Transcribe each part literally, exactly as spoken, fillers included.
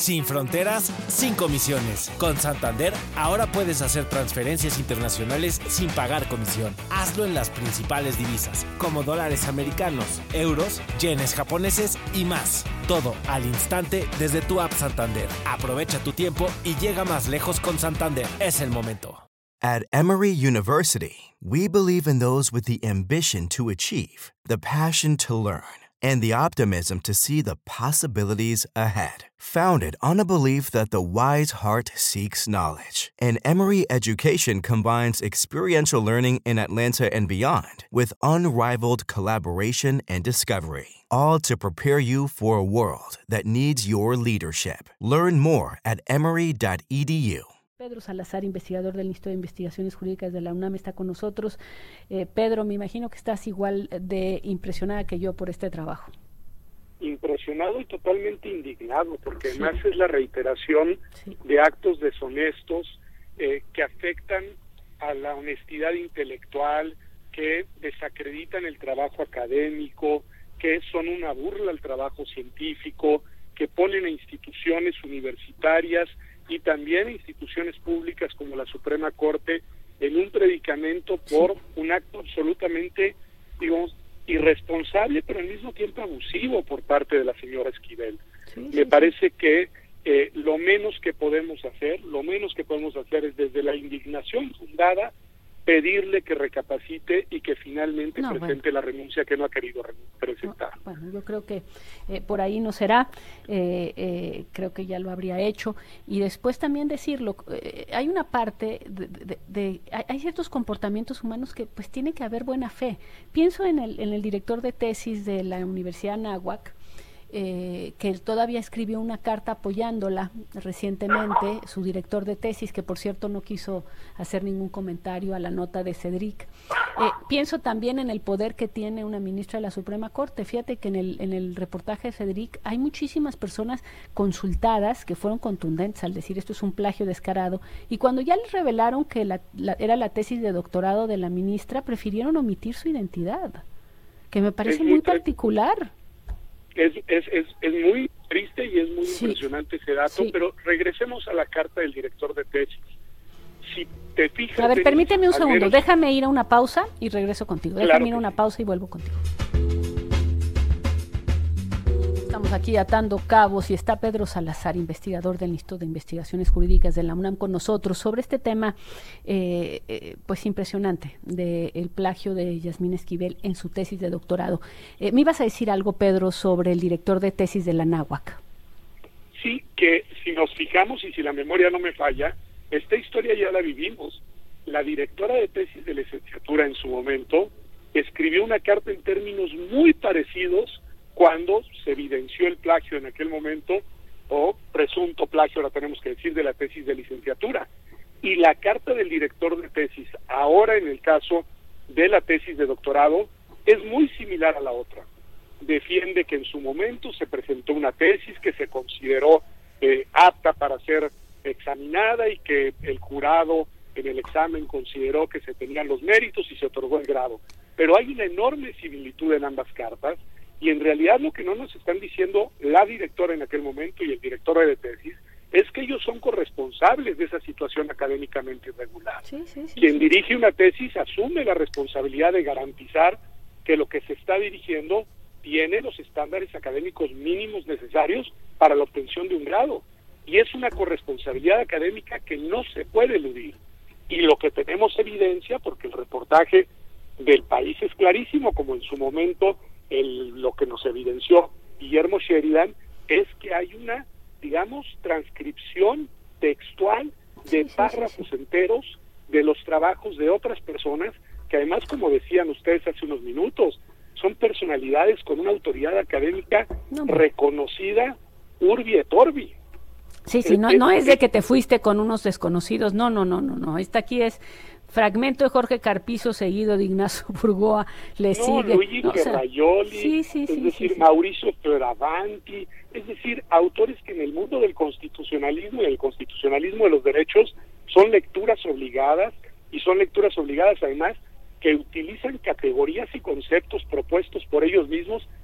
Sin fronteras, sin comisiones. Con Santander, ahora puedes hacer transferencias internacionales sin pagar comisión. Hazlo en las principales divisas, como dólares americanos, euros, yenes japoneses y más. Todo al instante desde tu app Santander. Aprovecha tu tiempo y llega más lejos con Santander. Es el momento. At Emory University, we believe in those with the ambition to achieve, the passion to learn, and the optimism to see the possibilities ahead. Founded on a belief that the wise heart seeks knowledge, and Emory Education combines experiential learning in Atlanta and beyond with unrivaled collaboration and discovery, all to prepare you for a world that needs your leadership. Learn more at emory dot e d u. Pedro Salazar, investigador del Instituto de Investigaciones Jurídicas de la UNAM, está con nosotros. Eh, Pedro, me imagino que estás igual de impresionada que yo por este trabajo. Impresionado y totalmente indignado, porque sí. Además es la reiteración sí. de actos deshonestos eh, que afectan a la honestidad intelectual, que desacreditan el trabajo académico, que son una burla al trabajo científico, que ponen a instituciones universitarias y también instituciones públicas como la Suprema Corte en un predicamento por sí. un acto absolutamente, digamos, irresponsable, pero al mismo tiempo abusivo por parte de la señora Esquivel. Sí, Me sí, parece sí. que eh, lo menos que podemos hacer, lo menos que podemos hacer es desde la indignación fundada, pedirle que recapacite y que finalmente no, presente bueno. la renuncia que no ha querido presentar. No, bueno, yo creo que eh, por ahí no será, eh, eh, creo que ya lo habría hecho, y después también decirlo, eh, hay una parte de, de, de hay, hay ciertos comportamientos humanos que pues tiene que haber buena fe. Pienso en el, en el director de tesis de la Universidad Anáhuac, Eh, que todavía escribió una carta apoyándola recientemente, su director de tesis, que por cierto no quiso hacer ningún comentario a la nota de Cedric. Eh, pienso también en el poder que tiene una ministra de la Suprema Corte. Fíjate que en el, en el reportaje de Cedric hay muchísimas personas consultadas que fueron contundentes al decir esto es un plagio descarado, y cuando ya les revelaron que la, la, era la tesis de doctorado de la ministra, prefirieron omitir su identidad, que me parece muy particular. Es, es, es, es muy triste y es muy sí. impresionante ese dato, sí. pero regresemos a la carta del director de tesis. Si te fijas... A ver, en, permíteme un segundo, menos... déjame ir a una pausa y regreso contigo. Déjame Claro ir a una sí. pausa y vuelvo contigo. Estamos aquí atando cabos y está Pedro Salazar, investigador del Instituto de Investigaciones Jurídicas de la UNAM, con nosotros sobre este tema eh, eh, pues impresionante del plagio de Yasmín Esquivel en su tesis de doctorado. Eh, ¿Me ibas a decir algo, Pedro, sobre el director de tesis de la Anáhuac? Sí, que si nos fijamos y si la memoria no me falla, esta historia ya la vivimos. La directora de tesis de licenciatura en su momento escribió una carta en términos muy parecidos cuando se evidenció el plagio en aquel momento, o presunto plagio, ahora tenemos que decir, de la tesis de licenciatura. Y la carta del director de tesis, ahora en el caso de la tesis de doctorado, es muy similar a la otra. Defiende que en su momento se presentó una tesis que se consideró eh, apta para ser examinada y que el jurado en el examen consideró que se tenían los méritos y se otorgó el grado. Pero hay una enorme similitud en ambas cartas, y en realidad lo que no nos están diciendo la directora en aquel momento y el director de tesis es que ellos son corresponsables de esa situación académicamente irregular. Sí, sí, sí, Quien sí. dirige una tesis asume la responsabilidad de garantizar que lo que se está dirigiendo tiene los estándares académicos mínimos necesarios para la obtención de un grado. Y es una corresponsabilidad académica que no se puede eludir. Y lo que tenemos evidencia, porque el reportaje del País es clarísimo, como en su momento el, lo que nos evidenció Guillermo Sheridan, es que hay una, digamos, transcripción textual de sí, párrafos sí, sí, sí. enteros de los trabajos de otras personas, que además, como decían ustedes hace unos minutos, son personalidades con una autoridad académica no, reconocida urbi et orbi. Sí, sí, no, no es de que te fuiste con unos desconocidos, no, no, no, no, no, esta aquí es fragmento de Jorge Carpizo seguido de Ignacio Burgoa, le no, sigue. Luigi no, Ferraioli, sí, sí, es sí, decir, sí, sí. Mauricio Fioravanti, es decir, autores que en el mundo del constitucionalismo y el constitucionalismo de los derechos son lecturas obligadas, y son lecturas obligadas además que utilizan categorías y conceptos propuestos por ellos mismos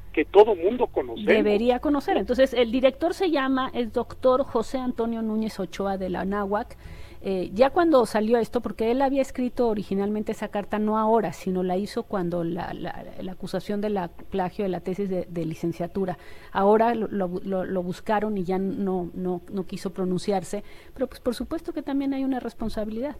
que todo mundo conoce. Debería conocer. Entonces, el director se llama, es doctor José Antonio Núñez Ochoa de la Anáhuac. Eh, ya cuando salió esto, porque él había escrito originalmente esa carta, no ahora, sino la hizo cuando la, la, la acusación de la plagio de la tesis de, de licenciatura. Ahora lo, lo, lo buscaron y ya no, no, no quiso pronunciarse, pero pues por supuesto que también hay una responsabilidad.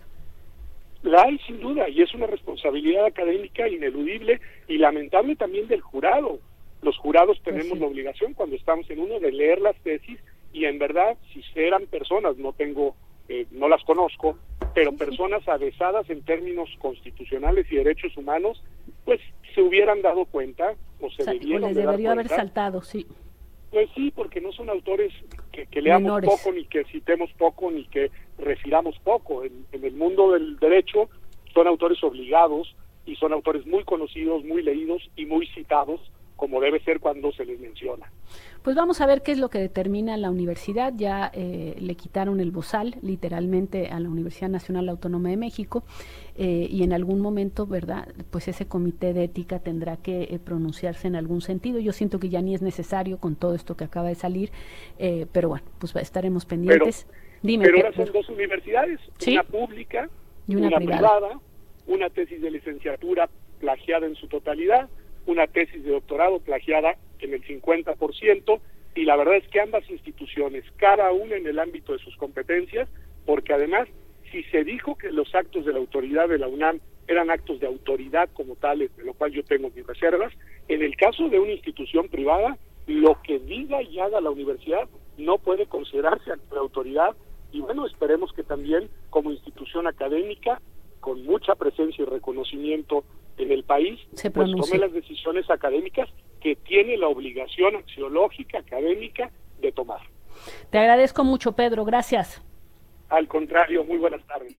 La hay sin duda, y es una responsabilidad académica ineludible y lamentable también del jurado. Los jurados tenemos pues sí. la obligación, cuando estamos en uno, de leer las tesis, y en verdad, si eran personas, no tengo... Eh, no las conozco, pero personas avesadas en términos constitucionales y derechos humanos, pues se hubieran dado cuenta, o se o sea, debieron o les de debería dar haber cuenta. saltado, sí. Pues sí, porque no son autores que, que leamos Menores. poco, ni que citemos poco, ni que refiramos poco. En, en el mundo del derecho son autores obligados, y son autores muy conocidos, muy leídos y muy citados, como debe ser cuando se les menciona. Pues vamos a ver qué es lo que determina la universidad. Ya eh, le quitaron el bozal, literalmente, a la Universidad Nacional Autónoma de México, eh, y en algún momento, ¿verdad?, pues ese comité de ética tendrá que eh, pronunciarse en algún sentido. Yo siento que ya ni es necesario con todo esto que acaba de salir, eh, pero bueno, pues estaremos pendientes. Pero, Dime pero que, ahora son dos universidades, ¿sí? Una pública y una, una privada. privada, una tesis de licenciatura plagiada en su totalidad, una tesis de doctorado plagiada en el cincuenta por ciento, y la verdad es que ambas instituciones, cada una en el ámbito de sus competencias, porque además, si se dijo que los actos de la autoridad de la UNAM eran actos de autoridad como tales, de lo cual yo tengo mis reservas, en el caso de una institución privada, lo que diga y haga la universidad no puede considerarse acto de autoridad, y bueno, esperemos que también como institución académica, con mucha presencia y reconocimiento en el país, se pues tome las decisiones académicas que tiene la obligación axiológica, académica, de tomar. Te agradezco mucho, Pedro, gracias. Al contrario, muy buenas tardes.